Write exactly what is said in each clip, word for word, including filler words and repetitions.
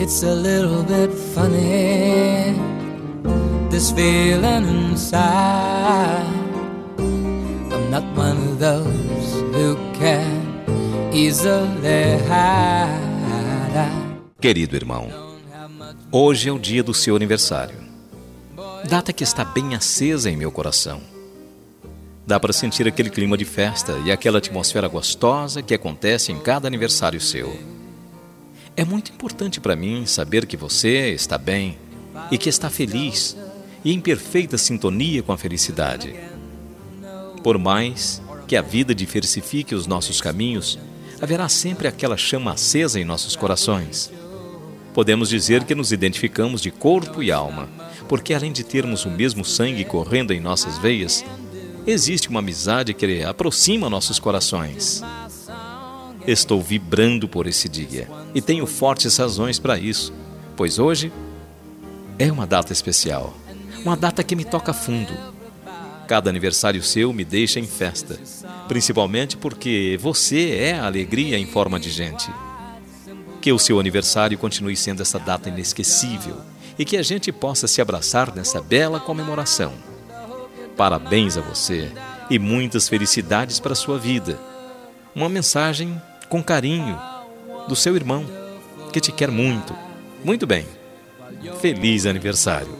It's a little bit funny, this feeling inside. I'm not one of those who can easily hide. Querido irmão, hoje é o dia do seu aniversário. Data que está bem acesa em meu coração. Dá para sentir aquele clima de festa e aquela atmosfera gostosa que acontece em cada aniversário seu. É muito importante para mim saber que você está bem e que está feliz e em perfeita sintonia com a felicidade. Por mais que a vida diversifique os nossos caminhos, haverá sempre aquela chama acesa em nossos corações. Podemos dizer que nos identificamos de corpo e alma, porque além de termos o mesmo sangue correndo em nossas veias, existe uma amizade que aproxima nossos corações. Estou vibrando por esse dia e tenho fortes razões para isso, pois hoje é uma data especial, uma data que me toca fundo. Cada aniversário seu me deixa em festa, principalmente porque você é a alegria em forma de gente. Que o seu aniversário continue sendo essa data inesquecível e que a gente possa se abraçar nessa bela comemoração. Parabéns a você e muitas felicidades para a sua vida. Uma mensagem com carinho do seu irmão, que te quer muito. Muito bem. Feliz aniversário.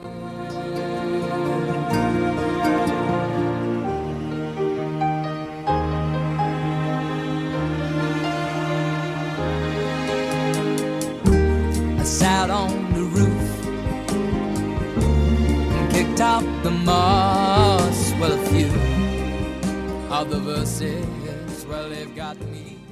I sat on the roof and kicked out the moss. Well, a few of the verses, well, they've got me.